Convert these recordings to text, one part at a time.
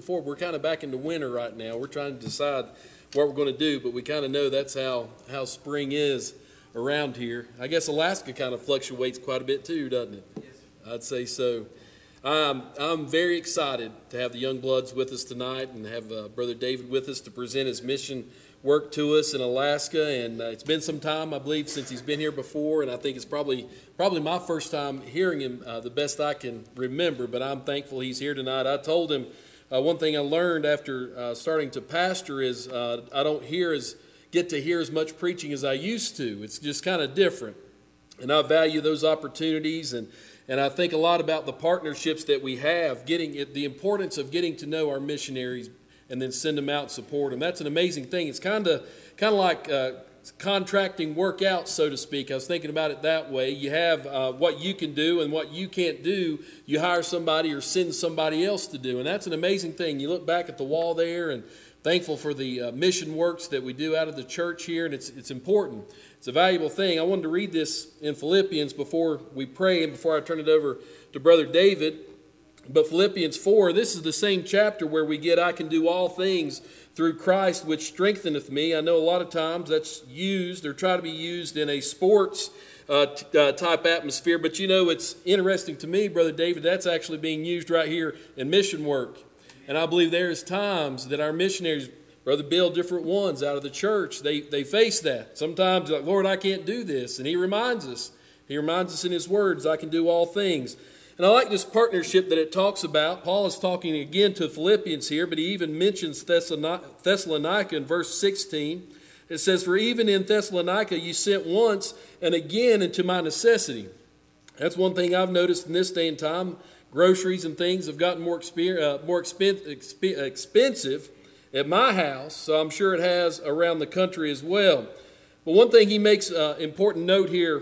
before, we're kind of back into winter right now. We're trying to decide what we're going to do, but we kind of know that's how spring is around here. I guess Alaska kind of fluctuates quite a bit too, doesn't it? Yes. I'd say so. I'm very excited to have the Young Bloods with us tonight and have Brother David with us to present his mission work to us in Alaska. And it's been some time, I believe, since he's been here before, and I think it's probably my first time hearing him the best I can remember, but I'm thankful he's here tonight. I told him one thing I learned after starting to pastor is I don't get to hear as much preaching as I used to. It's just kind of different, and I value those opportunities, and I think a lot about the partnerships that we have, the importance of getting to know our missionaries and then send them out and support them. That's an amazing thing. It's kind of like contracting work out, so to speak. I was thinking about it that way. You have what you can do, and what you can't do, you hire somebody or send somebody else to do. And that's an amazing thing. You look back at the wall there, and thankful for the mission works that we do out of the church here, and it's important. It's a valuable thing. I wanted to read this in Philippians before we pray and before I turn it over to Brother David. But Philippians 4, this is the same chapter where we get, I can do all things through Christ, which strengtheneth me. I know a lot of times that's used or try to be used in a sports type atmosphere. But you know, it's interesting to me, Brother David, that's actually being used right here in mission work. And I believe there is times that our missionaries, Brother Bill, different ones out of the church, they face that. Sometimes like, Lord, I can't do this. And he reminds us in his words, I can do all things. And I like this partnership that it talks about. Paul is talking again to Philippians here, but he even mentions Thessalonica in verse 16. It says, for even in Thessalonica you sent once and again into my necessity. That's one thing I've noticed in this day and time. Groceries and things have gotten more expensive at my house, so I'm sure it has around the country as well. But one thing he makes an important note here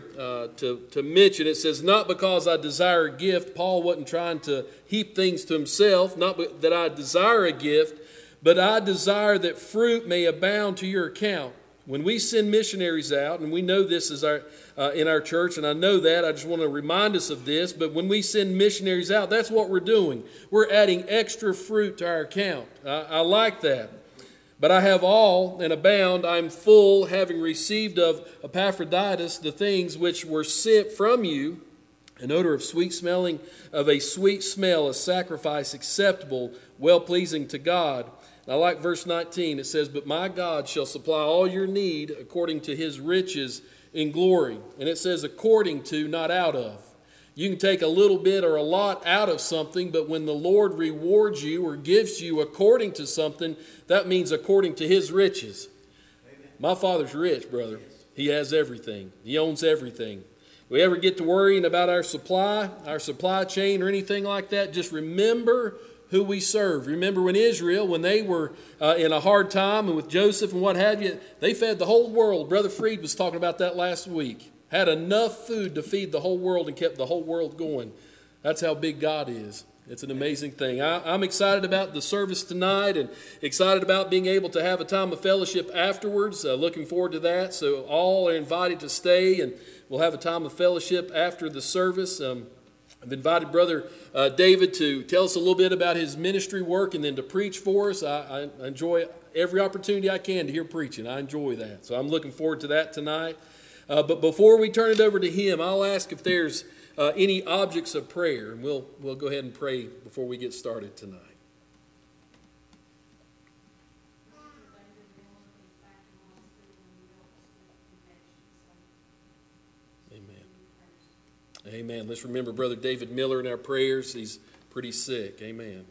to mention, it says, not because I desire a gift. Paul wasn't trying to heap things to himself, not that I desire a gift, but I desire that fruit may abound to your account. When we send missionaries out, and we know this is in our church, and I know that, I just want to remind us of this, but when we send missionaries out, that's what we're doing. We're adding extra fruit to our account. I like that. But I have all and abound, I am full, having received of Epaphroditus the things which were sent from you, an odor of sweet smelling, of a sweet smell, a sacrifice acceptable, well-pleasing to God. And I like verse 19. It says, but my God shall supply all your need according to his riches in glory. And it says according to, not out of. You can take a little bit or a lot out of something, but when the Lord rewards you or gives you according to something, that means according to his riches. Amen. My Father's rich, brother. He has everything. He owns everything. If we ever get to worrying about our supply chain or anything like that, just remember who we serve. Remember when Israel, when they were in a hard time and with Joseph and what have you, they fed the whole world. Brother Freed was talking about that last week. Had enough food to feed the whole world and kept the whole world going. That's how big God is. It's an amazing thing. I'm excited about the service tonight and excited about being able to have a time of fellowship afterwards. Looking forward to that. So all are invited to stay, and we'll have a time of fellowship after the service. I've invited Brother David to tell us a little bit about his ministry work and then to preach for us. I enjoy every opportunity I can to hear preaching. I enjoy that. So I'm looking forward to that tonight. But before we turn it over to him, I'll ask if there's any objects of prayer, and we'll go ahead and pray before we get started tonight. Amen. Amen. Let's remember Brother David Miller in our prayers. He's pretty sick. Amen.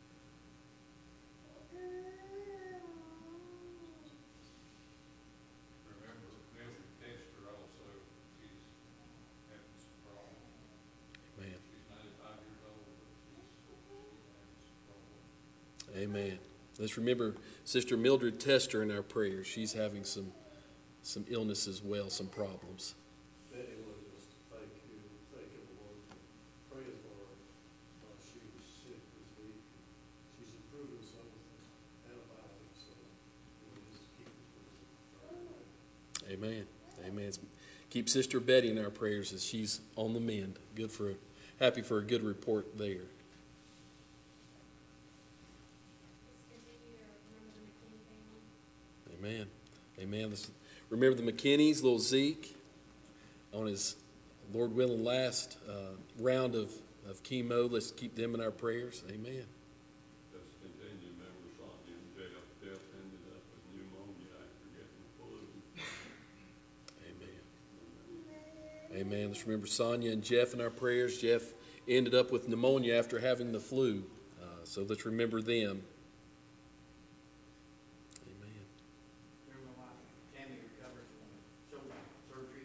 Amen. Let's remember Sister Mildred Tester in our prayers. She's having some illness as well, some problems. Betty wanted us to thank everyone for praying for her while she was sick this week. She's improving some with antibiotics, so we'll just keep it. Amen. Amen. Keep Sister Betty in our prayers as she's on the mend. Happy for a good report there. Amen. Amen. Remember the McKinneys, little Zeke, on his, Lord willing, last round of chemo. Let's keep them in our prayers. Amen. Just continue, remember Sonia and Jeff. Jeff ended up with pneumonia after getting the flu. Amen. Amen. Let's remember Sonia and Jeff in our prayers. Jeff ended up with pneumonia after having the flu. So let's remember them. Amen. Remember my wife, Tammy, recovered from shoulder surgery.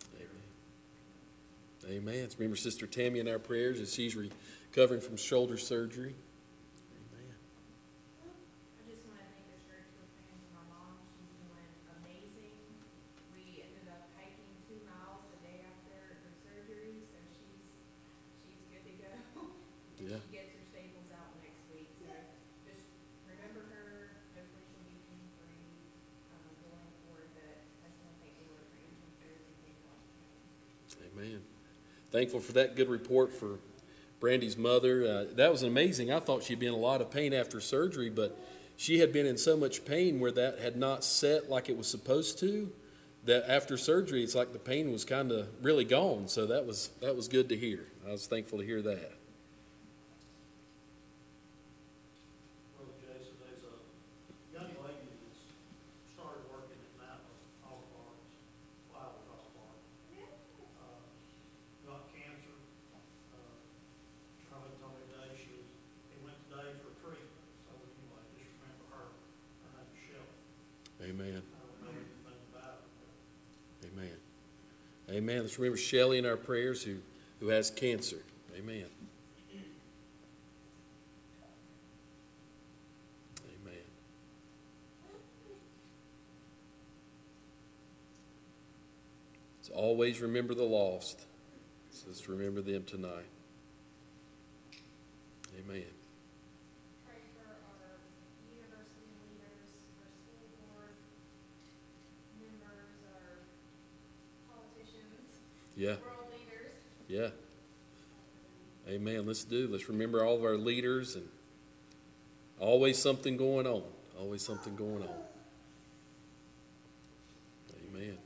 Amen. Amen. Let's remember Sister Tammy in our prayers as she's recovering from shoulder surgery. Amen. I just want to thank the church for praying for my mom. She's doing amazing. We ended up hiking 2 miles the day after her surgery, so she's good to go. Yeah. She gets her staples out next week, so just remember her. Hopefully she'll be pain-free going forward, but I just want to thank the Lord for answering prayers and thank God for him. Amen. Thankful for that good report for Brandy's mother. That was amazing. I thought she'd been in a lot of pain after surgery, but she had been in so much pain where that had not set like it was supposed to, that after surgery, it's like the pain was kind of really gone. So that was good to hear. I was thankful to hear that. Brother Jason, there's a young lady that's started working at Napa Auto Parts, Flyway Auto Parts. Got cancer. Charlie told me today he went today for treatment. So anyway, just remember her. Her name's Shelley. Amen. I don't know anything about her, but Amen. Amen. Let's remember Shelley in our prayers who has cancer. Amen. Amen. So always remember the lost. So let's remember them tonight. Amen. Pray for our university leaders, our school board members, our politicians, Yeah. world leaders. Yeah. Amen. Let's remember all of our leaders, and always something going on. Always something going on. Amen.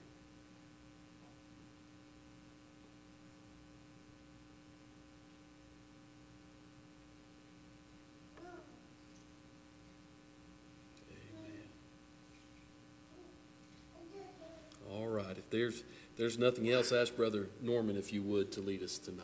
Amen. All right. If there's nothing else, ask Brother Norman if you would to lead us tonight.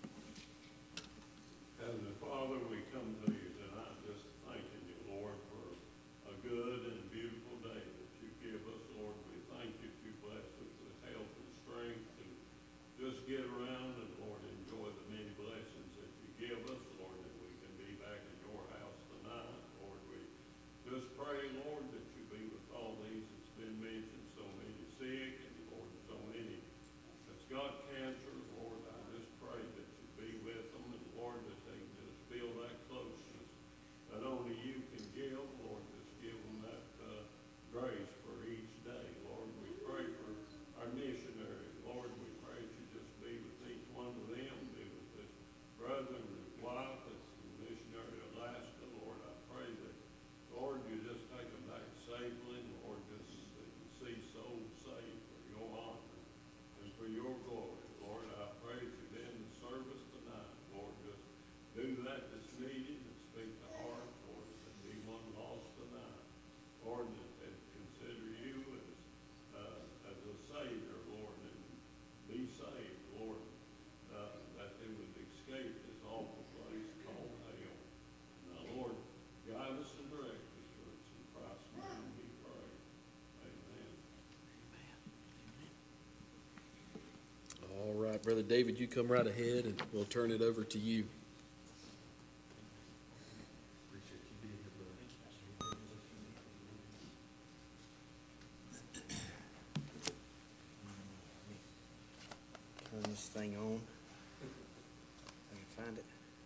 Heavenly Father, we come to you tonight just thanking you, Lord, for a good and beautiful day that you give us, Lord. We thank you that you bless us with health and strength to just get around and, Lord, enjoy the many blessings that you give us, Lord, that we can be back in your house tonight. Lord, we just pray, Lord, that you be with all these that's been mentioned, so many sick, and, Lord, so many that's got cancer. Lord, I just pray that you be with them, and, Lord, that they can just feel that closeness that only you can give. Lord, just give them that grace for each day. Lord, we pray for our missionaries. Lord, we pray that you just be with each one of them, be with this brother and his wife that's the missionary to Alaska. Lord, I pray that, Lord, you just take them back safely, and, Lord, just they can see souls saved for your honor and for your glory. Lord, I pray that you end the service tonight. Lord, just do that that's needed and speak to hearts. Lord, that be one lost tonight. Lord, that they consider you as a Savior, Lord, and be saved, Lord, that they would escape this awful place called hell. Now, Lord, guide us and direct us, church. In Christ's name we pray. Amen. All right, Brother David, you come right ahead, and we'll turn it over to you. Appreciate you being here, brother. Turn this thing on. I can find it.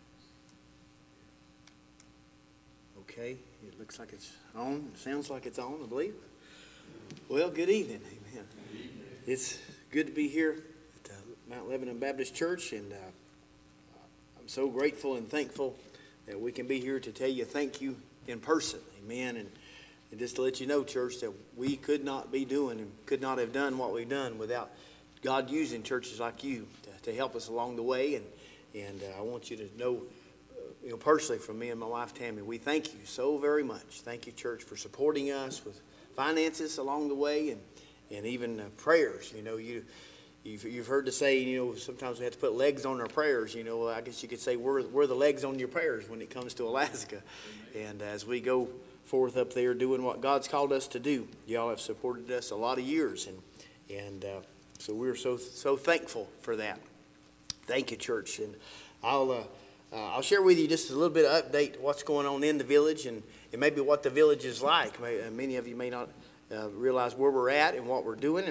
Okay, it looks like it's on. It sounds like it's on, I believe. Well, good evening. Amen. It's good to be here at Mount Lebanon Baptist Church, and I'm so grateful and thankful that we can be here to tell you thank you in person. Amen. And And just to let you know, church, that we could not be doing and could not have done what we've done without God using churches like you to help us along the way. And I want you to know, personally, from me and my wife Tammy, we thank you so very much. Thank you, church, for supporting us with finances along the way and even prayers. You've heard to say, sometimes we have to put legs on our prayers. I guess you could say we're the legs on your prayers when it comes to Alaska. And as we go forth up there doing what God's called us to do, y'all have supported us a lot of years. And so we're so thankful for that. Thank you, church. And I'll share with you just a little bit of update what's going on in the village and maybe what the village is like. Many of you may not realize where we're at and what we're doing.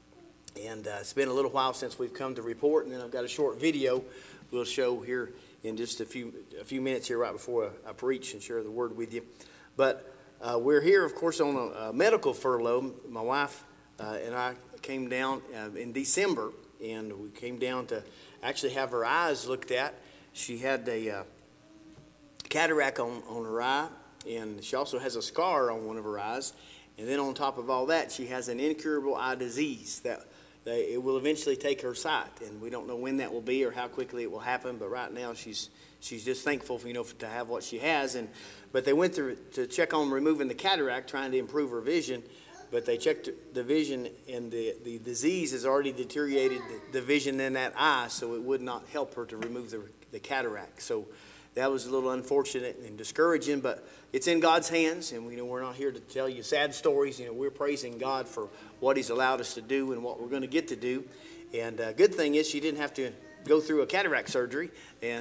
And it's been a little while since we've come to report. And then I've got a short video we'll show here in just a few minutes here right before I preach and share the word with you. But we're here, of course, on a medical furlough. My wife and I came down in December, and we came down to actually have her eyes looked at. She had a cataract on her eye, and she also has a scar on one of her eyes. And then on top of all that, she has an incurable eye disease that it will eventually take her sight. And we don't know when that will be or how quickly it will happen. But right now, she's just thankful, to have what she has. But they went to check on removing the cataract, trying to improve her vision. But they checked the vision, and the disease has already deteriorated the vision in that eye, so it would not help her to remove the cataract. So that was a little unfortunate and discouraging, but it's in God's hands, and we're not here to tell you sad stories. We're praising God for what He's allowed us to do and what we're going to get to do. And good thing is she didn't have to go through a cataract surgery.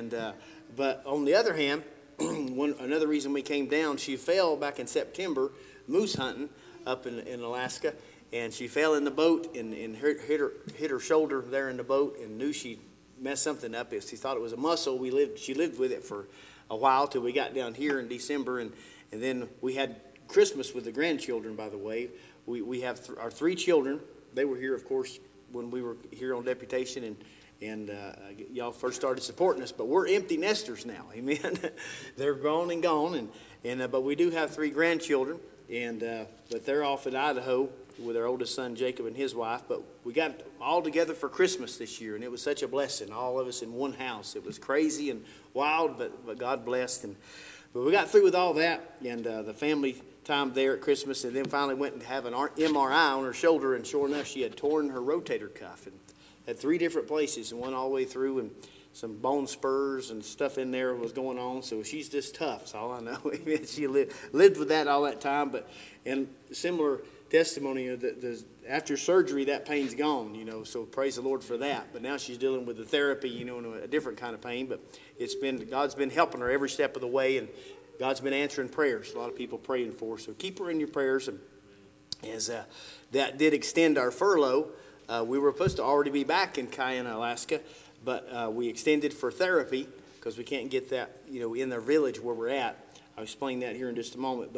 But on the other hand, another reason we came down, she fell back in September moose hunting up in Alaska, and she fell in the boat and hit her shoulder there in the boat and knew she messed something up. She thought it was a muscle. She lived with it for a while till we got down here in December, and then we had Christmas with the grandchildren. By the way, we have our 3 children. They were here, of course, when we were here on deputation, and y'all first started supporting us. But we're empty nesters now. Amen. They're grown and gone, but we do have 3 grandchildren. But they're off in Idaho with our oldest son Jacob and his wife. But we got all together for Christmas this year, and it was such a blessing. All of us in one house. It was crazy and wild, but God blessed. But we got through with all that, and the family time there at Christmas, and then finally went and have an MRI on her shoulder, and sure enough, she had torn her rotator cuff and had 3 different places and went all the way through, and some bone spurs and stuff in there was going on. So she's just tough. That's all I know. She lived with that all that time. And similar testimony, after surgery, that pain's gone, so praise the Lord for that. But now she's dealing with the therapy, in a different kind of pain. But God's been helping her every step of the way, and God's been answering prayers. A lot of people praying for her. So keep her in your prayers. And as that did extend our furlough, we were supposed to already be back in Cayena, Alaska. But we extended for therapy because we can't get that, in the village where we're at. I'll explain that here in just a moment.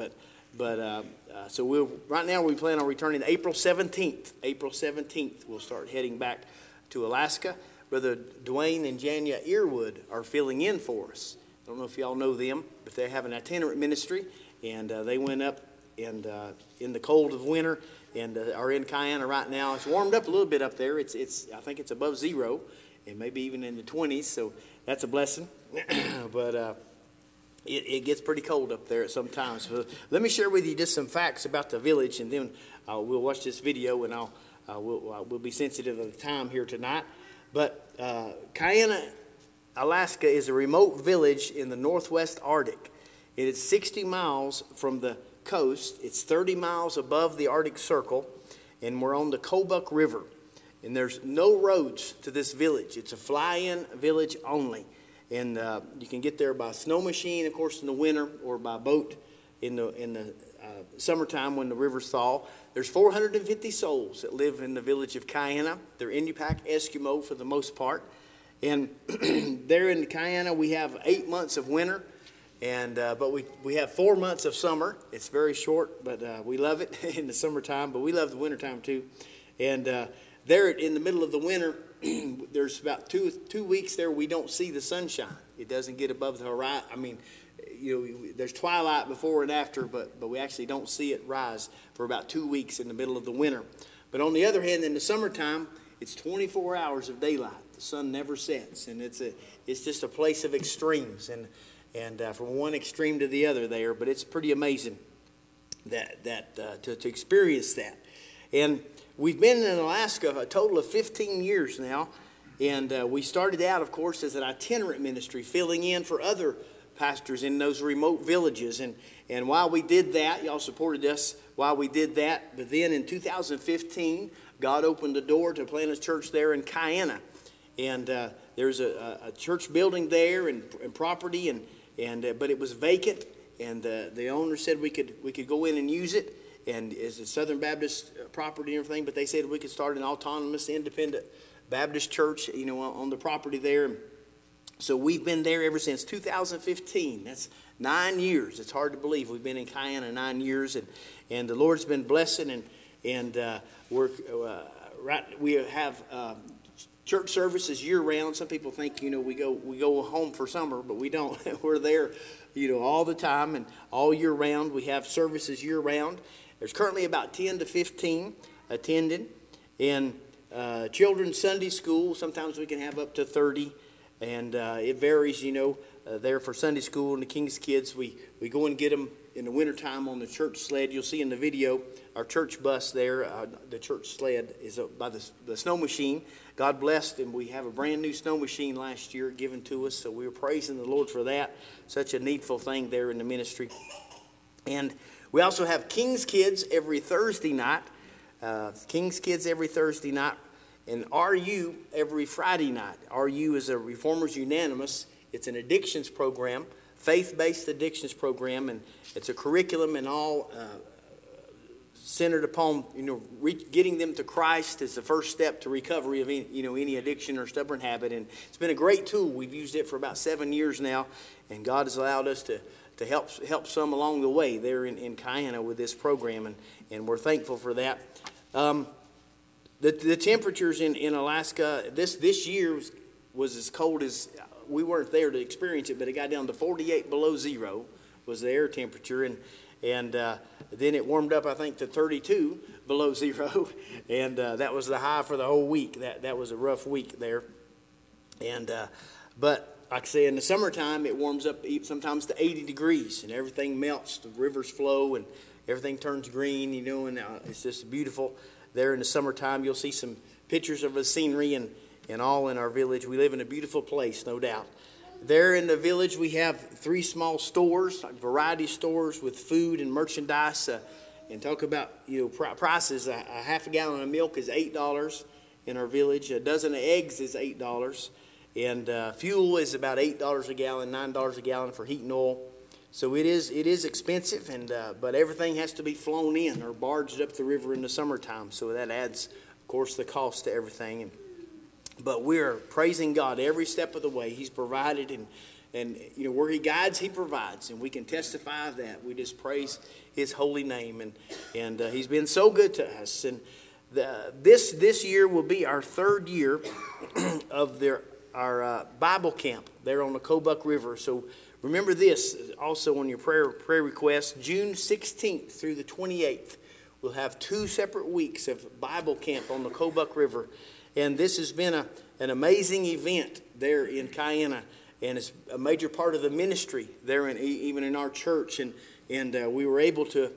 So right now we plan on returning April 17th. April 17th, we'll start heading back to Alaska. Brother Dwayne and Jania Earwood are filling in for us. I don't know if y'all know them, but they have an itinerant ministry, and they went up and in the cold of winter and are in Cayena right now. It's warmed up a little bit up there. I think it's above 0. And maybe even in the 20s, so that's a blessing. But it gets pretty cold up there at some times. So let me share with you just some facts about the village, and then we'll watch this video, and we'll be sensitive of the time here tonight. But Cayena, Alaska is a remote village in the northwest Arctic. It is 60 miles from the coast. It's 30 miles above the Arctic Circle, and we're on the Kobuk River. And there's no roads to this village. It's a fly-in village only. And you can get there by snow machine, of course, in the winter, or by boat in the summertime when the rivers thaw. There's 450 souls that live in the village of Cayena. They're Inupiaq Eskimo for the most part. And there in Cayena, we have 8 months of winter. But we have 4 months of summer. It's very short, but we love it in the summertime. But we love the wintertime too. And there in the middle of the winter, there's about two weeks there we don't see the sunshine. It doesn't get above the horizon. I mean, there's twilight before and after, but we actually don't see it rise for about 2 weeks in the middle of the winter. But on the other hand, in the summertime, it's 24 hours of daylight. The sun never sets, and it's just a place of extremes, and from one extreme to the other there. But it's pretty amazing to experience that. And we've been in Alaska a total of 15 years now, and we started out, of course, as an itinerant ministry, filling in for other pastors in those remote villages. And while we did that, y'all supported us while we did that. But then in 2015, God opened the door to plant a church there in Kayena. And there's a church building there and property, but it was vacant. And the owner said we could go in and use it. And it's a Southern Baptist property and everything, but they said we could start an autonomous, independent Baptist church, on the property there. So we've been there ever since 2015. That's 9 years. It's hard to believe we've been in Kayena 9 years, and the Lord's been blessing, and we have church services year round. Some people think we go home for summer, but we don't. We're there, all the time and all year round. We have services year round. There's currently about 10 to 15 attending, and children's Sunday school. Sometimes we can have up to 30. And it varies, there for Sunday school and the King's Kids. We go and get them in the wintertime on the church sled. You'll see in the video our church bus there. The church sled is up by the snow machine. God blessed, and we have a brand new snow machine last year given to us. So we were praising the Lord for that. Such a needful thing there in the ministry. And we also have King's Kids every Thursday night. King's Kids every Thursday night. And RU every Friday night. RU is a Reformers Unanimous. It's an addictions program, faith-based addictions program, and it's a curriculum and all centered upon getting them to Christ is the first step to recovery of any addiction or stubborn habit. And it's been a great tool. We've used it for about 7 years now, and God has allowed us to help some along the way there in Kayena with this program, and we're thankful for that. The temperatures in Alaska this year was as cold as, we weren't there to experience it, but it got down to 48 below zero was the air temperature, and then it warmed up, I think, to 32 below zero, and that was the high for the whole week. That was a rough week there, and but like I say, in the summertime it warms up sometimes to 80 degrees, and everything melts. The rivers flow, and everything turns green, and it's just beautiful. There in the summertime, you'll see some pictures of the scenery and all in our village. We live in a beautiful place, no doubt. There in the village, we have 3 small stores, like variety stores with food and merchandise. And talk about prices. A half a gallon of milk is $8 in our village. A dozen of eggs is $8, and fuel is about $8 a gallon, $9 a gallon for heat and oil. So it is expensive, but everything has to be flown in or barged up the river in the summertime. So that adds, of course, the cost to everything. But we're praising God every step of the way. He's provided, and where He guides, He provides, and we can testify of that. We just praise His holy name, and He's been so good to us. And this year will be our 3rd year of our Bible camp there on the Kobuk River. So remember this also on your prayer request. June 16th through the 28th, we'll have 2 separate weeks of Bible camp on the Kobuk River. And this has been an amazing event there in Kayena, and it's a major part of the ministry there, even in our church. And we were able to,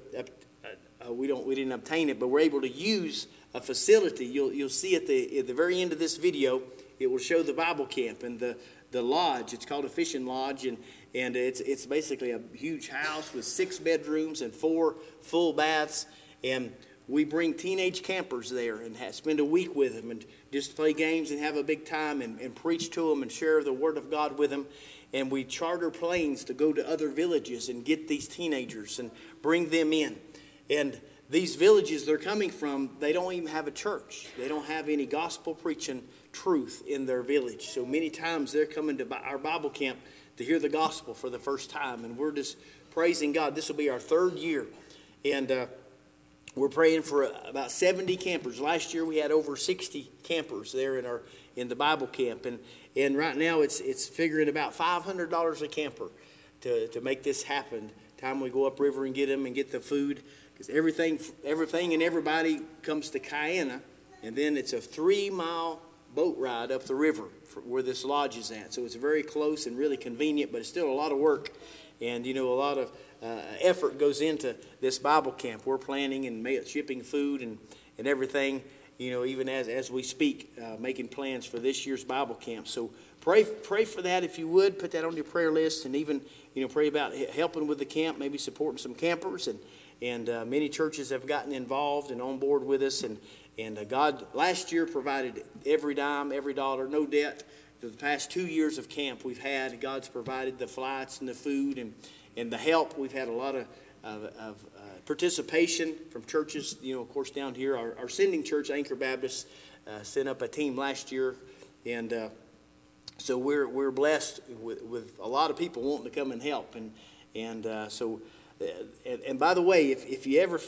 we didn't obtain it, but we're able to use a facility. You'll see at the very end of this video, it will show the Bible camp and the lodge. It's called a fishing lodge, and it's basically a huge house with 6 bedrooms and 4 full baths. And we bring teenage campers there and spend a week with them and just play games and have a big time and preach to them and share the Word of God with them. And we charter planes to go to other villages and get these teenagers and bring them in. And these villages they're coming from, they don't even have a church. They don't have any gospel preaching truth in their village. So many times they're coming to our Bible camp to hear the gospel for the first time. And we're just praising God. This will be our 3rd year. And we're praying for about 70 campers. Last year we had over 60 campers there in the Bible camp, and right now it's figuring about $500 a camper to make this happen. Time we go upriver and get them and get the food, because everything and everybody comes to Cayena, and then it's a 3-mile boat ride up the river where this lodge is at. So it's very close and really convenient, but it's still a lot of work, and a lot of effort goes into this Bible camp. We're planning and shipping food and everything, even as we speak, making plans for this year's Bible camp. So pray for that if you would. Put that on your prayer list, and even pray about helping with the camp, maybe supporting some campers, and many churches have gotten involved and on board with us, and God last year provided every dime, every dollar, no debt. For the past 2 years of camp we've had, God's provided the flights and the food and the help. We've had a lot of participation from churches. Of course, down here, our sending church, Anchor Baptist, sent up a team last year, and so we're blessed with a lot of people wanting to come and help, and by the way, if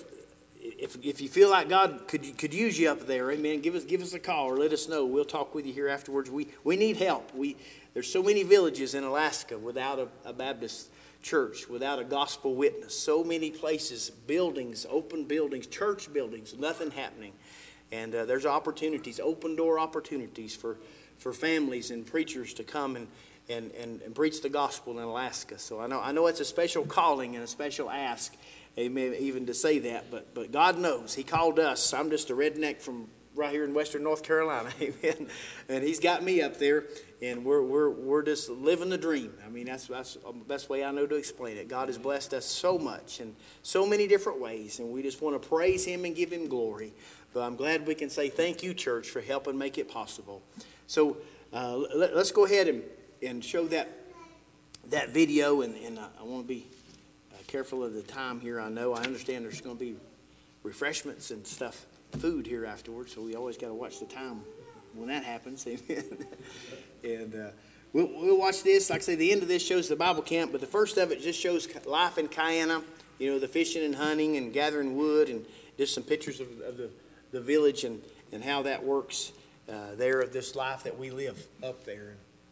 you feel like God could use you up there, amen, give us a call or let us know. We'll talk with you here afterwards. We need help. There's so many villages in Alaska without a Baptist church, without a gospel witness. So many places, buildings, open buildings, church buildings, nothing happening. And there's opportunities, open door opportunities for families and preachers to come and preach the gospel in Alaska. So I know it's a special calling and a special ask, amen, even to say that, but God knows. He called us. I'm just a redneck from right here in western North Carolina, amen. And He's got me up there, and we're just living the dream. I mean, that's the best way I know to explain it. God has blessed us so much in so many different ways, and we just want to praise Him and give Him glory. But I'm glad we can say thank you, church, for helping make it possible. So let's go ahead and show that video, and I want to be careful of the time here. I understand there's going to be refreshments and stuff, food here afterwards, so we always got to watch the time when that happens. Amen. And we'll watch this. Like I say, the end of this shows the Bible camp, but the first of it just shows life in Cayena, the fishing and hunting and gathering wood, and just some pictures of the village and how that works there, of this life that we live up there.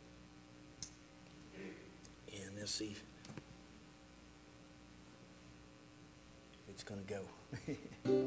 And let's see if it's going to go.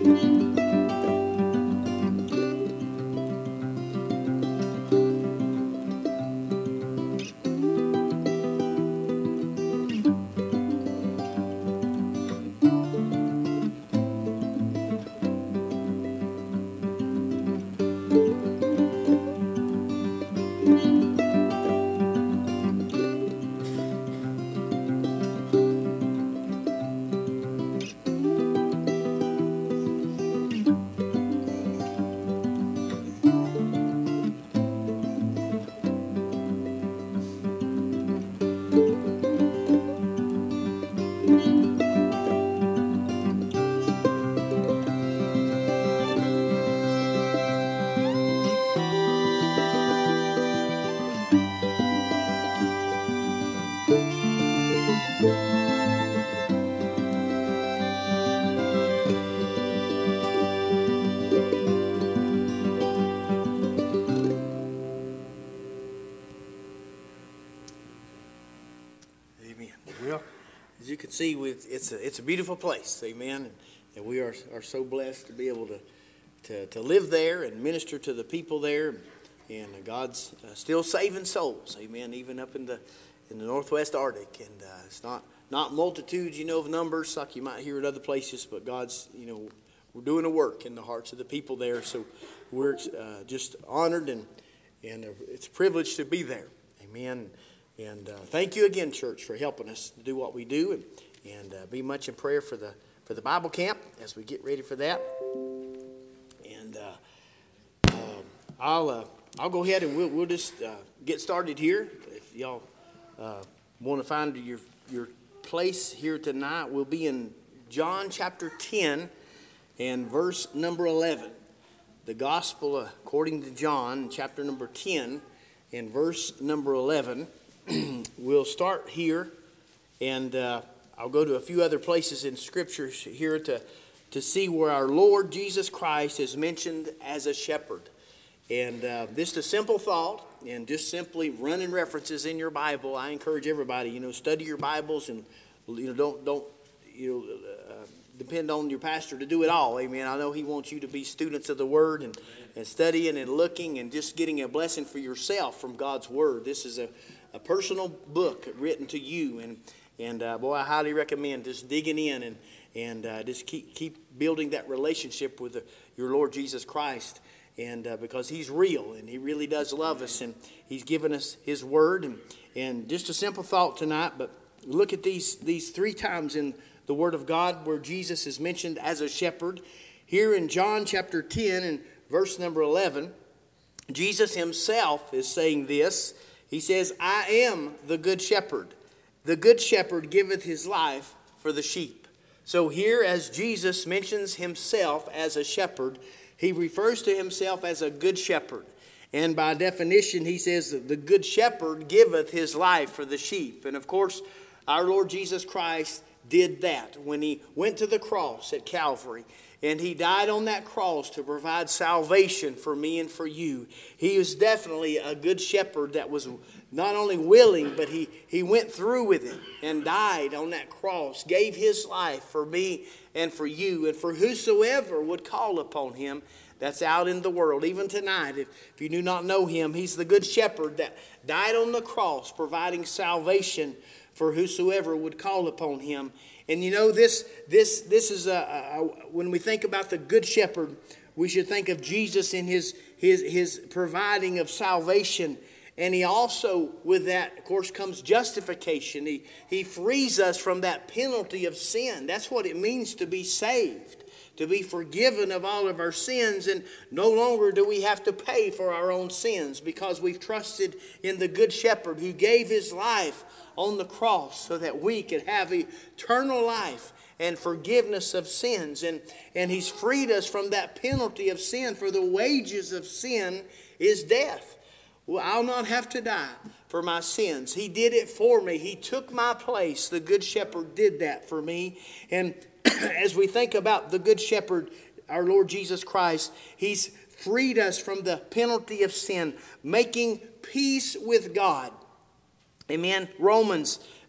Amen. Well, as you can see, it's a beautiful place. Amen. And we are so blessed to be able to live there and minister to the people there. And God's still saving souls. Amen. Even up in the Northwest Arctic. And it's not multitudes, of numbers like you might hear at other places, but God's, we're doing a work in the hearts of the people there. So we're just honored and it's a privilege to be there. Amen. And thank you again, church, for helping us to do what we do, and be much in prayer for the Bible camp as we get ready for that. And I'll go ahead and we'll just get started here. If y'all want to find your place here tonight, we'll be in John chapter 10 and verse number 11. The Gospel according to John, chapter number 10 and verse number 11. We'll start here, and I'll go to a few other places in Scripture here to see where our Lord Jesus Christ is mentioned as a shepherd. And just a simple thought, and just simply running references in your Bible. I encourage everybody, study your Bibles, and don't depend on your pastor to do it all. Amen. I know he wants you to be students of the Word and studying and looking and just getting a blessing for yourself from God's Word. This is a personal book written to you, and boy, I highly recommend just digging in and just keep building that relationship with your Lord Jesus Christ, and because He's real and He really does love us, and He's given us His Word, and just a simple thought tonight. But look at these three times in the Word of God where Jesus is mentioned as a shepherd. Here in John chapter 10 and verse number 11, Jesus Himself is saying this. He says, I am the good shepherd. The good shepherd giveth his life for the sheep. So here, as Jesus mentions Himself as a shepherd, He refers to Himself as a good shepherd. And by definition, He says that the good shepherd giveth his life for the sheep. And of course, our Lord Jesus Christ did that when He went to the cross at Calvary. And He died on that cross to provide salvation for me and for you. He was definitely a good shepherd that was not only willing, but he went through with it and died on that cross, gave His life for me and for you, and for whosoever would call upon Him that's out in the world. Even tonight, if you do not know Him, He's the good shepherd that died on the cross, providing salvation for whosoever would call upon Him. And this is when we think about the good shepherd, we should think of Jesus in his providing of salvation. And He also, with that, of course, comes justification. He frees us from that penalty of sin. That's what it means to be saved, to be forgiven of all of our sins. And no longer do we have to pay for our own sins, because we've trusted in the good shepherd who gave His life on the cross so that we could have eternal life and forgiveness of sins. And He's freed us from that penalty of sin, for the wages of sin is death. Well, I'll not have to die for my sins. He did it for me. He took my place. The good shepherd did that for me. And as we think about the good shepherd, our Lord Jesus Christ, He's freed us from the penalty of sin, making peace with God. Amen. Romans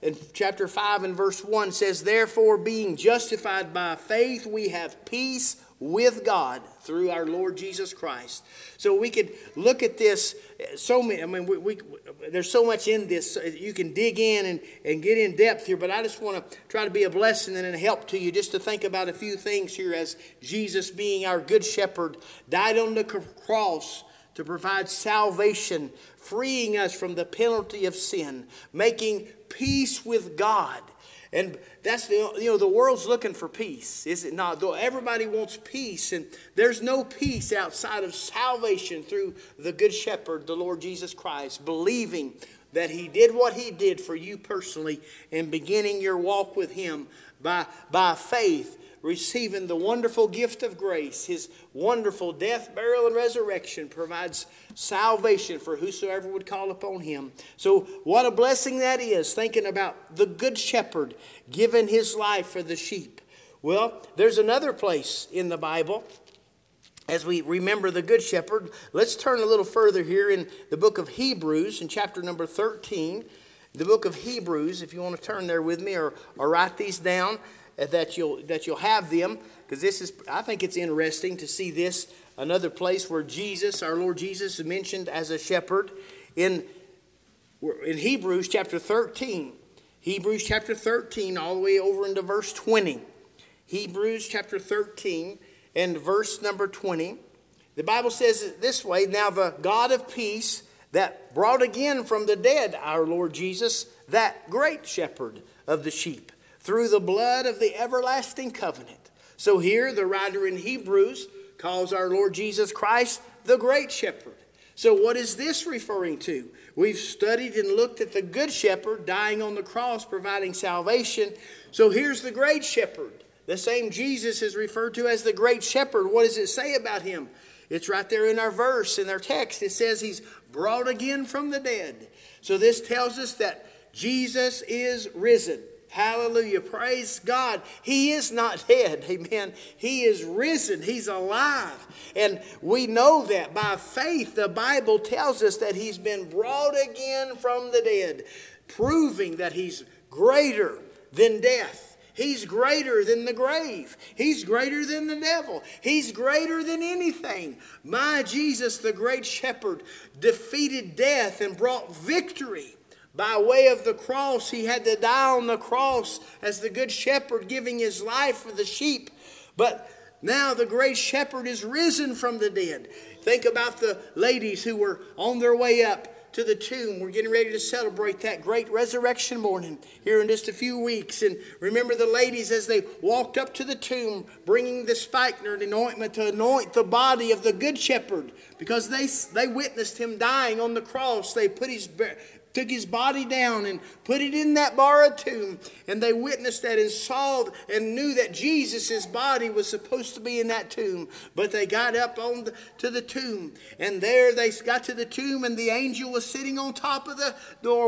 in chapter 5 and verse 1 says, "Therefore, being justified by faith, we have peace with God through our Lord Jesus Christ." So we could look at this so many. I mean, there's so much in this. You can dig in and get in depth here. But I just want to try to be a blessing and a help to you, just to think about a few things here as Jesus, being our good shepherd, died on the cross to provide salvation, freeing us from the penalty of sin, making peace with God. And that's the world's looking for peace, is it not? Though everybody wants peace, and there's no peace outside of salvation through the Good Shepherd, the Lord Jesus Christ, believing that He did what He did for you personally, and beginning your walk with Him by faith, receiving the wonderful gift of grace. His wonderful death, burial, and resurrection provides salvation for whosoever would call upon Him. So what a blessing that is, thinking about the Good Shepherd giving His life for the sheep. Well, there's another place in the Bible as we remember the Good Shepherd. Let's turn a little further here in the book of Hebrews, in chapter number 13. The book of Hebrews, if you want to turn there with me or write these down, that you'll have them, because I think it's interesting to see this, another place where Jesus, our Lord Jesus, is mentioned as a shepherd in Hebrews chapter 13. Hebrews chapter 13 all the way over into verse 20. Hebrews chapter 13 and verse number 20. The Bible says it this way, "Now the God of peace that brought again from the dead our Lord Jesus, that great shepherd of the sheep, through the blood of the everlasting covenant." So here the writer in Hebrews calls our Lord Jesus Christ the great shepherd. So what is this referring to? We've studied and looked at the good shepherd dying on the cross, providing salvation. So here's the great shepherd. The same Jesus is referred to as the great shepherd. What does it say about Him? It's right there in our verse, in our text. It says He's brought again from the dead. So this tells us that Jesus is risen. Hallelujah. Praise God. He is not dead. Amen. He is risen. He's alive. And we know that by faith. The Bible tells us that He's been brought again from the dead, proving that He's greater than death. He's greater than the grave. He's greater than the devil. He's greater than anything. My Jesus, the great shepherd, defeated death and brought victory. By way of the cross, He had to die on the cross as the good shepherd, giving His life for the sheep. But now the great shepherd is risen from the dead. Think about the ladies who were on their way up to the tomb. We're getting ready to celebrate that great resurrection morning here in just a few weeks. And remember the ladies as they walked up to the tomb, bringing the spikenard and ointment to anoint the body of the good shepherd, because they witnessed Him dying on the cross. They took His body down and put it in that borrowed tomb. And they witnessed that and saw and knew that Jesus' body was supposed to be in that tomb. But they got up to the tomb. And there they got to the tomb, and the angel was sitting on top of the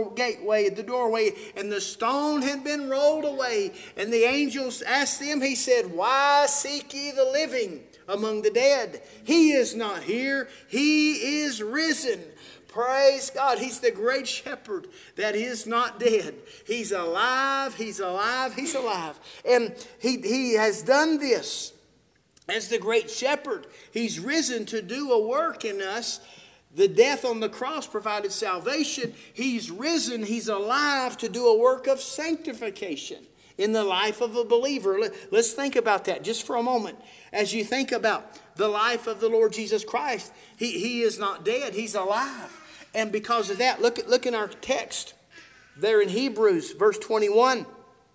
doorway. And the stone had been rolled away. And the angels asked them, He said, "Why seek ye the living among the dead? He is not here. He is risen." Praise God. He's the great shepherd that is not dead. He's alive. He's alive. He's alive. And he has done this as the great shepherd. He's risen to do a work in us. The death on the cross provided salvation. He's risen. He's alive to do a work of sanctification in the life of a believer. Let's think about that just for a moment. As you think about the life of the Lord Jesus Christ, He is not dead. He's alive. And because of that, look in our text there in Hebrews, verse 21.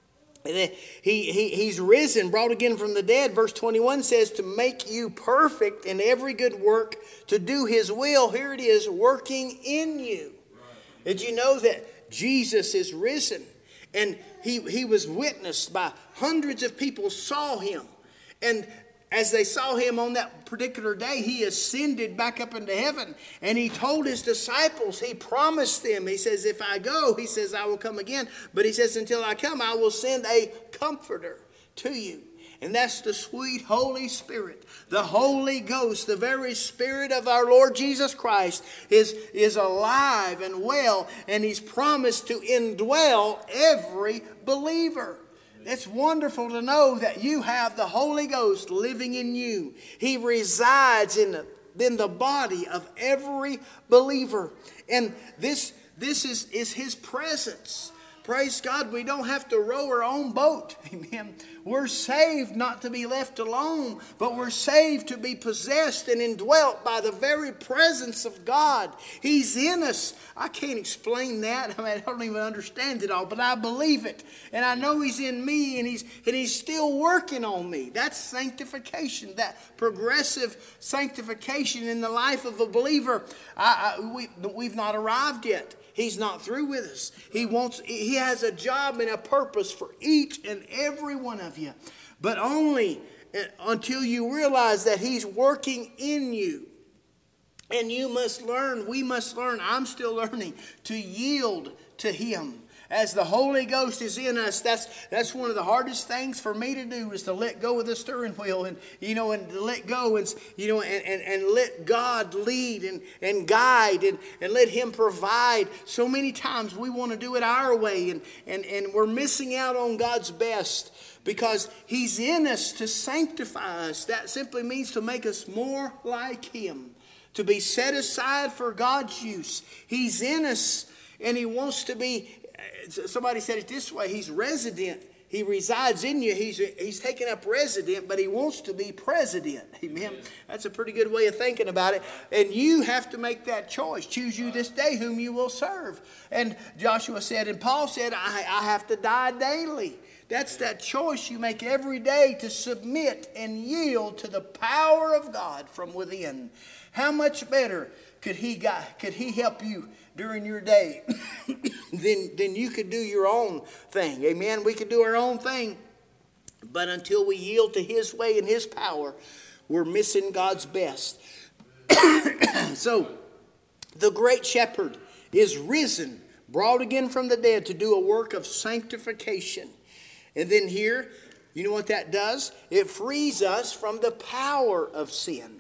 He's risen, brought again from the dead. Verse 21 says, to make you perfect in every good work, to do His will. Here it is, working in you. Right. Did you know that Jesus is risen? And he was witnessed by hundreds of people saw Him. And as they saw Him on that particular day, He ascended back up into heaven. And He told His disciples, He promised them, He says, if I go, He says, I will come again. But He says, until I come, I will send a comforter to you. And that's the sweet Holy Spirit. The Holy Ghost, the very Spirit of our Lord Jesus Christ, is alive and well, and He's promised to indwell every believer. It's wonderful to know that you have the Holy Ghost living in you. He resides in the body of every believer. And this is His presence. Praise God, we don't have to row our own boat. Amen. We're saved not to be left alone, but we're saved to be possessed and indwelt by the very presence of God. He's in us. I can't explain that. I don't even understand it all, but I believe it. And I know He's in me, and He's still working on me. That's sanctification, that progressive sanctification in the life of a believer. We've not arrived yet. He's not through with us. He has a job and a purpose for each and every one of you. But only until you realize that He's working in you. And you must learn, we must learn, I'm still learning, to yield to Him. As the Holy Ghost is in us, that's one of the hardest things for me to do, is to let go of the steering wheel and to let go and let God lead and guide and let Him provide. So many times we want to do it our way and we're missing out on God's best, because He's in us to sanctify us. That simply means to make us more like Him, to be set aside for God's use. He's in us, and He wants to be. Somebody said it this way: He's resident. He resides in you. He's taken up resident, but He wants to be president. Amen. That's a pretty good way of thinking about it. And you have to make that choice. Choose you this day whom you will serve. And Joshua said, and Paul said, I have to die daily. That's that choice you make every day to submit and yield to the power of God from within. How much better could He help you during your day then you could do your own thing? Amen. We could do our own thing, but until we yield to His way and His power, we're missing God's best. So the great shepherd is risen, brought again from the dead to do a work of sanctification. And then here, you know what that does? It frees us from the power of sin.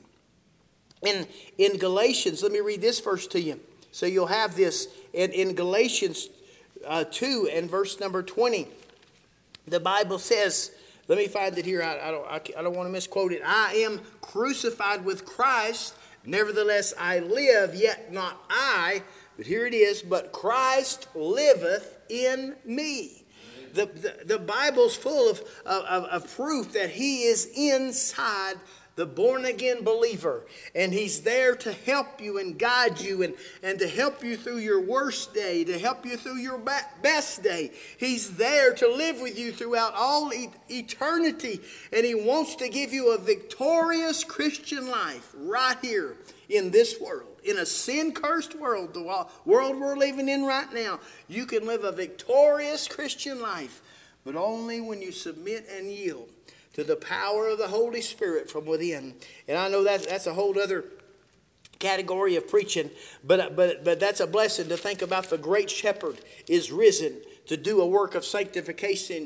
In Galatians, let me read this verse to you, so you'll have this. In Galatians 2 and verse number 20, the Bible says, let me find it here. I don't want to misquote it. I am crucified with Christ, nevertheless I live, yet not I. But here it is, but Christ liveth in me. The Bible's full of proof that He is inside the born-again believer. And He's there to help you and guide you and to help you through your worst day, to help you through your best day. He's there to live with you throughout all eternity. And He wants to give you a victorious Christian life right here in this world. In a sin-cursed world, the world we're living in right now, you can live a victorious Christian life, but only when you submit and yield to the power of the Holy Spirit from within. And I know that's a whole other category of preaching, but that's a blessing to think about. The great shepherd is risen to do a work of sanctification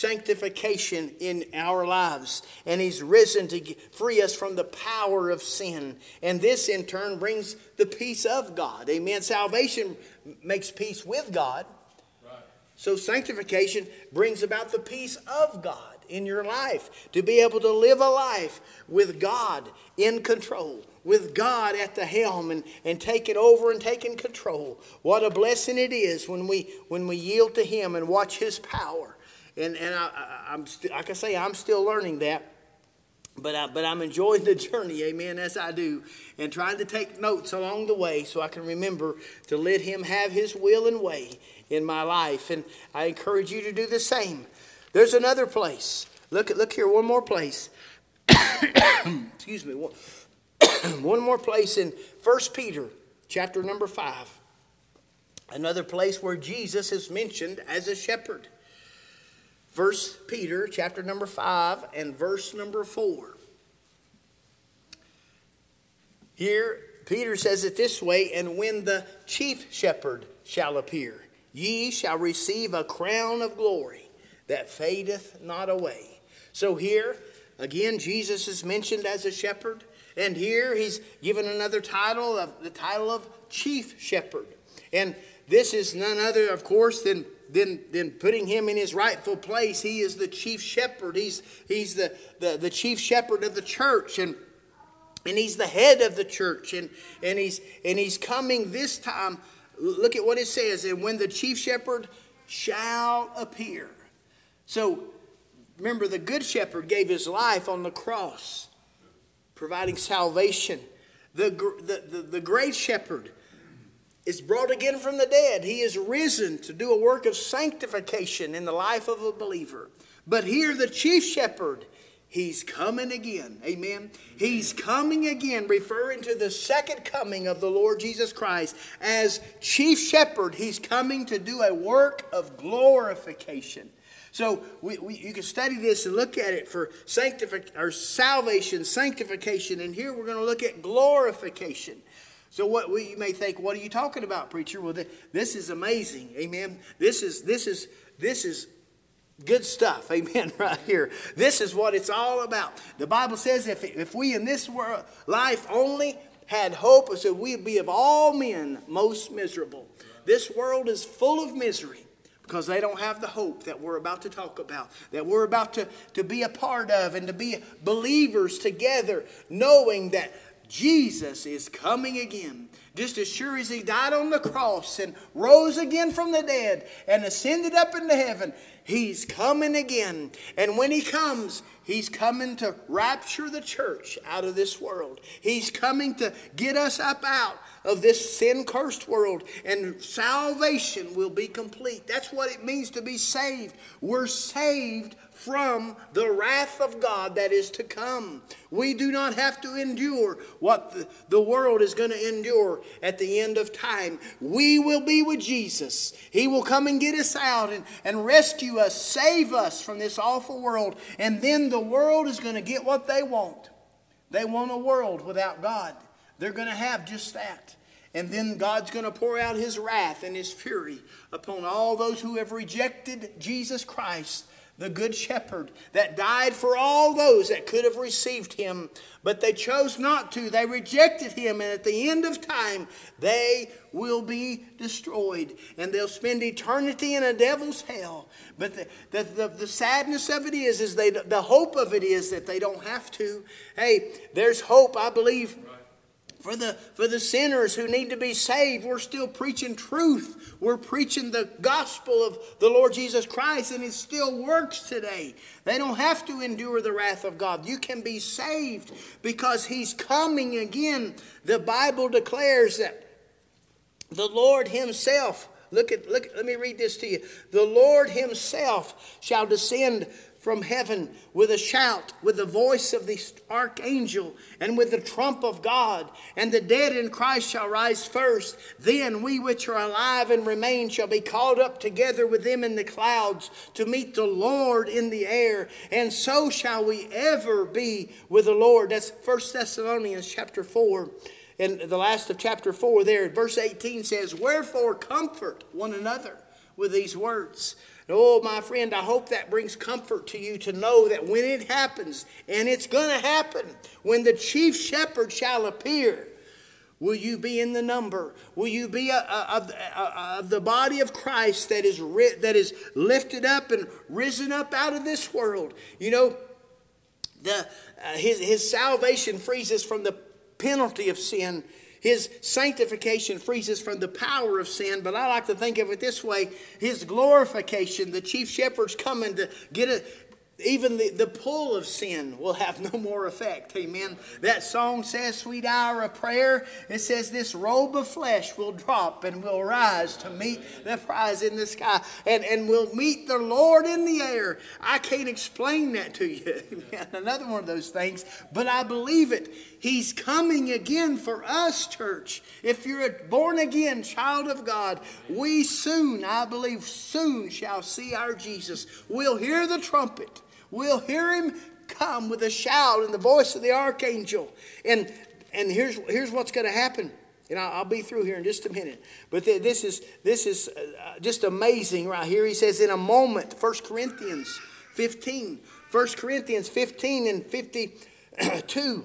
in our lives. And He's risen to free us from the power of sin. And this in turn brings the peace of God. Amen. Salvation makes peace with God. Right. So sanctification brings about the peace of God in your life. To be able to live a life with God in control, with God at the helm and taking over and taking control. What a blessing it is when we yield to Him and watch His power. And I'm like I say, I'm still learning that, but I'm enjoying the journey, amen, as I do, and trying to take notes along the way so I can remember to let Him have His will and way in my life. And I encourage you to do the same. There's another place. Look here, one more place. Excuse me. One more place in 1 Peter, chapter number 5. Another place where Jesus is mentioned as a shepherd. 1 Peter chapter number 5 and verse number 4. Here, Peter says it this way, and when the chief shepherd shall appear, ye shall receive a crown of glory that fadeth not away. So here, again, Jesus is mentioned as a shepherd. And here he's given another title, the title of chief shepherd. And this is none other, of course, than putting him in his rightful place. He is the chief shepherd. He's the chief shepherd of the church. And he's the head of the church. And he's coming this time. Look at what it says. And when the chief shepherd shall appear. So remember, the good shepherd gave his life on the cross, providing salvation. The great shepherd is brought again from the dead. He is risen to do a work of sanctification in the life of a believer. But here the chief shepherd, he's coming again. Amen. He's coming again, referring to the second coming of the Lord Jesus Christ. As chief shepherd, he's coming to do a work of glorification. So you can study this and look at it for salvation, sanctification. And here we're going to look at glorification. So you may think, what are you talking about, preacher? Well, this is amazing. Amen. This is good stuff. Amen. Right here. This is what it's all about. The Bible says if we in this world, life only had hope, it said we'd be of all men most miserable. This world is full of misery because they don't have the hope that we're about to talk about, that we're about to be a part of and to be believers together, knowing that Jesus is coming again. Just as sure as he died on the cross and rose again from the dead and ascended up into heaven, he's coming again. And when he comes, he's coming to rapture the church out of this world. He's coming to get us up out of this sin-cursed world, and salvation will be complete. That's what it means to be saved. We're saved from the wrath of God that is to come. We do not have to endure what the world is going to endure at the end of time. We will be with Jesus. He will come and get us out and rescue us, save us from this awful world. And then the world is going to get what they want. They want a world without God. They're going to have just that. And then God's going to pour out his wrath and his fury upon all those who have rejected Jesus Christ, the good shepherd that died for all those that could have received him. But they chose not to. They rejected him. And at the end of time, they will be destroyed. And they'll spend eternity in a devil's hell. But the sadness of it is the hope of it is that they don't have to. Hey, there's hope, I believe. For the sinners who need to be saved, we're still preaching truth. We're preaching the gospel of the Lord Jesus Christ, and it still works today. They don't have to endure the wrath of God. You can be saved because he's coming again. The Bible declares that the Lord himself, let me read this to you. The Lord himself shall descend from heaven with a shout, with the voice of the archangel, and with the trump of God. And the dead in Christ shall rise first. Then we which are alive and remain shall be called up together with them in the clouds to meet the Lord in the air. And so shall we ever be with the Lord. That's 1 Thessalonians chapter 4. And the last of chapter 4 there, verse 18 says, wherefore comfort one another with these words. Oh, my friend, I hope that brings comfort to you to know that when it happens, and it's going to happen, when the chief shepherd shall appear, will you be in the number? Will you be of the body of Christ that is lifted up and risen up out of this world? You know, his salvation frees us from the penalty of sin. His sanctification frees us from the power of sin. But I like to think of it this way. His glorification, the chief shepherd's coming to get it. Even the pull of sin will have no more effect. Amen. That song says, sweet hour of prayer. It says this robe of flesh will drop and will rise to meet the prize in the sky. And we'll meet the Lord in the air. I can't explain that to you. Amen. Another one of those things. But I believe it. He's coming again for us, church. If you're a born again child of God, we soon, I believe, soon shall see our Jesus. We'll hear the trumpet. We'll hear him come with a shout and the voice of the archangel. And here's what's going to happen. And I'll be through here in just a minute. But this is just amazing right here. He says in a moment, 1 Corinthians 15. 1 Corinthians 15 and 52.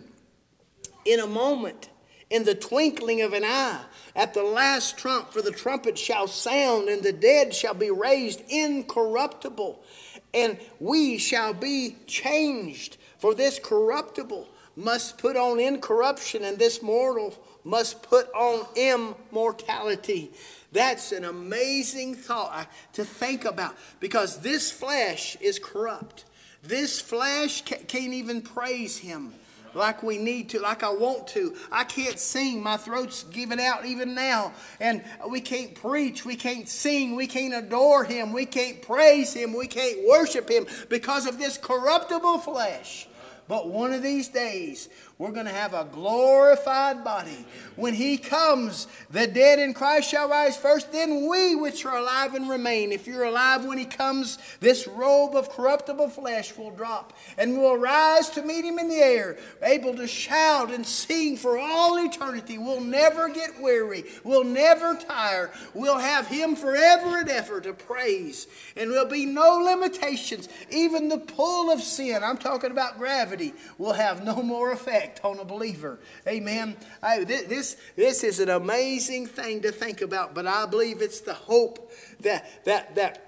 In a moment, in the twinkling of an eye, at the last trump, for the trumpet shall sound, and the dead shall be raised incorruptible, and we shall be changed. For this corruptible must put on incorruption, and this mortal must put on immortality. That's an amazing thought to think about, because this flesh is corrupt. This flesh can't even praise him like we need to, like I want to. I can't sing. My throat's giving out even now. And we can't preach. We can't sing. We can't adore him. We can't praise him. We can't worship him because of this corruptible flesh. But one of these days, we're going to have a glorified body. When he comes, the dead in Christ shall rise first, then we which are alive and remain. If you're alive when he comes, this robe of corruptible flesh will drop, and we'll rise to meet him in the air, able to shout and sing for all eternity. We'll never get weary. We'll never tire. We'll have him forever and ever to praise. And there'll be no limitations. Even the pull of sin, I'm talking about gravity, will have no more effect on a believer. Amen. This is an amazing thing to think about, but I believe it's the hope that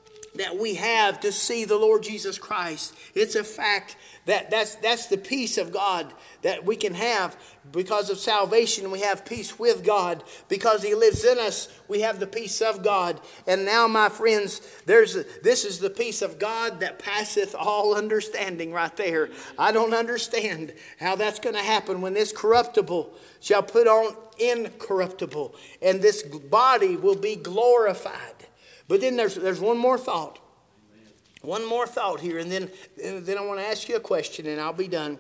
we have to see the Lord Jesus Christ. It's a fact that's the peace of God that we can have because of salvation. We have peace with God because he lives in us. We have the peace of God. And now, my friends, this is the peace of God that passeth all understanding right there. I don't understand how that's going to happen when this corruptible shall put on incorruptible, and this body will be glorified. But then there's one more thought. One more thought here, and then I want to ask you a question, and I'll be done.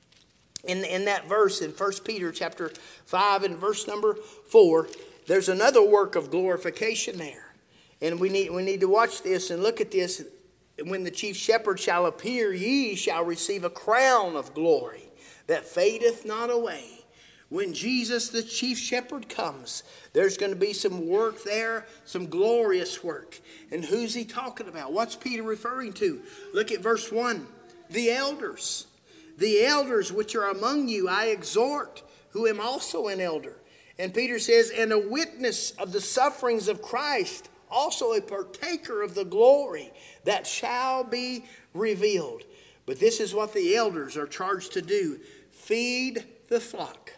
In that verse in 1 Peter chapter 5 and verse number 4, there's another work of glorification there. And we need to watch this and look at this. When the chief shepherd shall appear, ye shall receive a crown of glory that fadeth not away. When Jesus, the chief shepherd, comes, there's going to be some work there, some glorious work. And who's he talking about? What's Peter referring to? Look at verse 1. The elders. The elders which are among you I exhort, who am also an elder. And Peter says, and a witness of the sufferings of Christ, also a partaker of the glory that shall be revealed. But this is what the elders are charged to do. Feed the flock.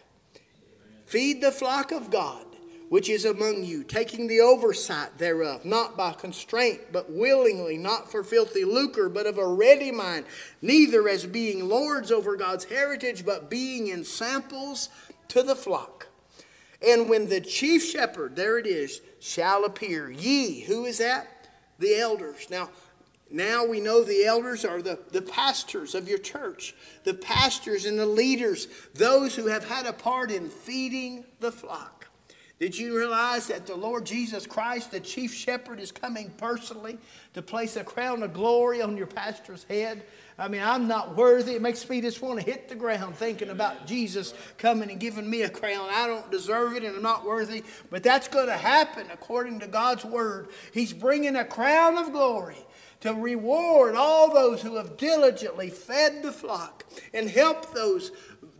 Feed the flock of God, which is among you, taking the oversight thereof, not by constraint, but willingly, not for filthy lucre, but of a ready mind, neither as being lords over God's heritage, but being in samples to the flock. And when the chief shepherd, there it is, shall appear, ye, who is that? The elders. Now we know the elders are the pastors of your church, the pastors and the leaders, those who have had a part in feeding the flock. Did you realize that the Lord Jesus Christ, the chief shepherd, is coming personally to place a crown of glory on your pastor's head? I mean, I'm not worthy. It makes me just want to hit the ground thinking about Jesus coming and giving me a crown. I don't deserve it and I'm not worthy. But that's going to happen according to God's word. He's bringing a crown of glory to reward all those who have diligently fed the flock and helped those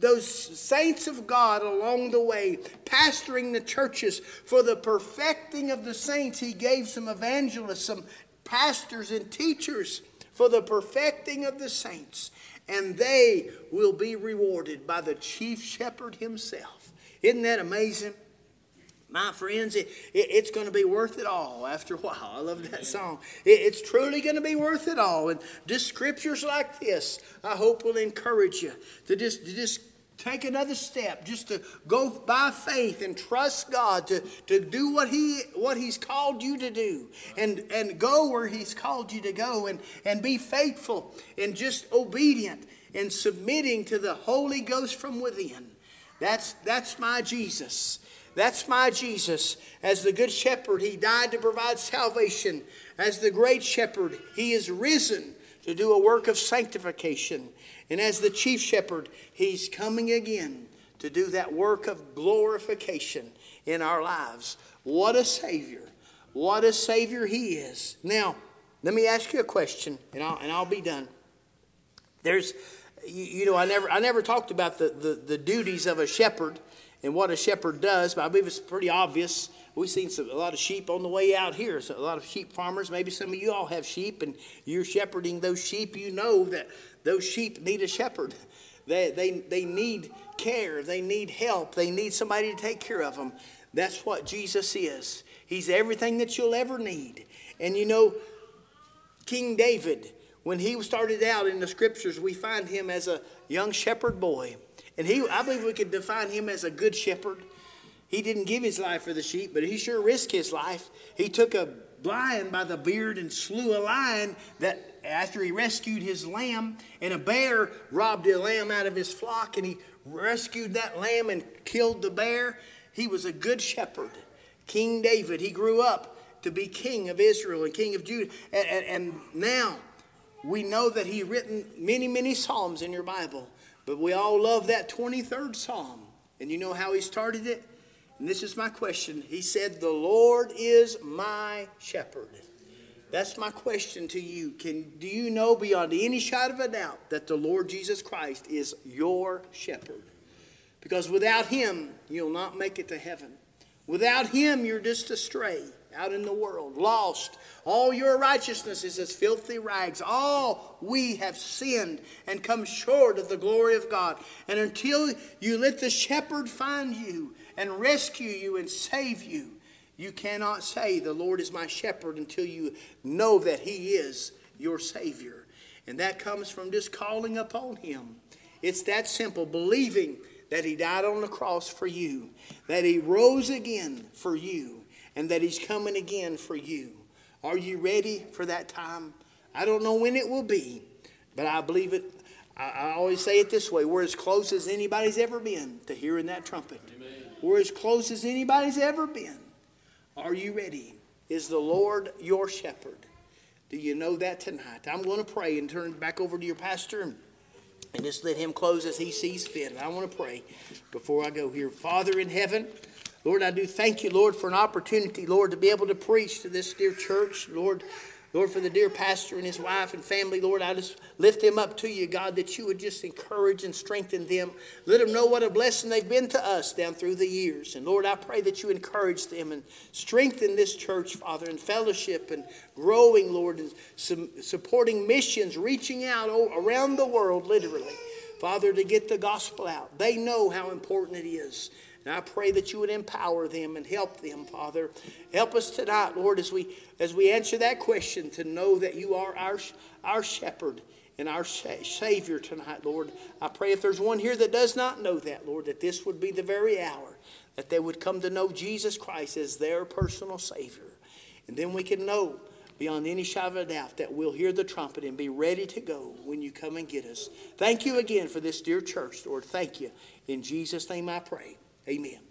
saints of God along the way, pastoring the churches. For the perfecting of the saints, he gave some evangelists, some pastors and teachers for the perfecting of the saints. And they will be rewarded by the chief shepherd himself. Isn't that amazing? My friends, it's going to be worth it all after a while. I love that song. It's truly going to be worth it all. And just scriptures like this, I hope will encourage you to just take another step, just to go by faith and trust God to do what He's called you to do, and go where He's called you to go, and be faithful and just obedient and submitting to the Holy Ghost from within. That's my Jesus. That's my Jesus. As the good shepherd, he died to provide salvation. As the great shepherd, he is risen to do a work of sanctification. And as the chief shepherd, he's coming again to do that work of glorification in our lives. What a Savior. What a Savior he is. Now, let me ask you a question, and I'll be done. There's, I never talked about the duties of a shepherd and what a shepherd does, but I believe it's pretty obvious. We've seen a lot of sheep on the way out here. So a lot of sheep farmers. Maybe some of you all have sheep, and you're shepherding those sheep. You know that those sheep need a shepherd. They need care. They need help. They need somebody to take care of them. That's what Jesus is. He's everything that you'll ever need. And King David, when he started out in the scriptures, we find him as a young shepherd boy. And I believe we could define him as a good shepherd. He didn't give his life for the sheep, but he sure risked his life. He took a lion by the beard and slew a lion that after he rescued his lamb, and a bear robbed a lamb out of his flock, and he rescued that lamb and killed the bear. He was a good shepherd. King David, he grew up to be king of Israel and king of Judah. And now we know that he's written many, many psalms in your Bible. But we all love that 23rd Psalm. And you know how he started it? And this is my question. He said, the Lord is my shepherd. That's my question to you. Do you know beyond any shadow of a doubt that the Lord Jesus Christ is your shepherd? Because without him, you'll not make it to heaven. Without him, you're just astray out in the world, lost. All your righteousness is as filthy rags. All we have sinned and come short of the glory of God. And until you let the shepherd find you and rescue you and save you, you cannot say the Lord is my shepherd until you know that he is your Savior. And that comes from just calling upon him. It's that simple, believing that he died on the cross for you, that he rose again for you, and that he's coming again for you. Are you ready for that time? I don't know when it will be, but I believe it. I always say it this way. We're as close as anybody's ever been to hearing that trumpet. Amen. We're as close as anybody's ever been. Are you ready? Is the Lord your shepherd? Do you know that tonight? I'm going to pray and turn it back over to your pastor and just let him close as he sees fit. I want to pray before I go here. Father in heaven, Lord, I do thank you, Lord, for an opportunity, Lord, to be able to preach to this dear church. Lord, for the dear pastor and his wife and family, Lord, I just lift them up to you, God, that you would just encourage and strengthen them. Let them know what a blessing they've been to us down through the years. And Lord, I pray that you encourage them and strengthen this church, Father, in fellowship and growing, Lord, and supporting missions, reaching out around the world, literally, Father, to get the gospel out. They know how important it is. And I pray that you would empower them and help them, Father. Help us tonight, Lord, as we answer that question, to know that you are our shepherd and our Savior tonight, Lord. I pray if there's one here that does not know that, Lord, that this would be the very hour that they would come to know Jesus Christ as their personal Savior. And then we can know beyond any shadow of a doubt that we'll hear the trumpet and be ready to go when you come and get us. Thank you again for this dear church, Lord. Thank you. In Jesus' name I pray. Amen.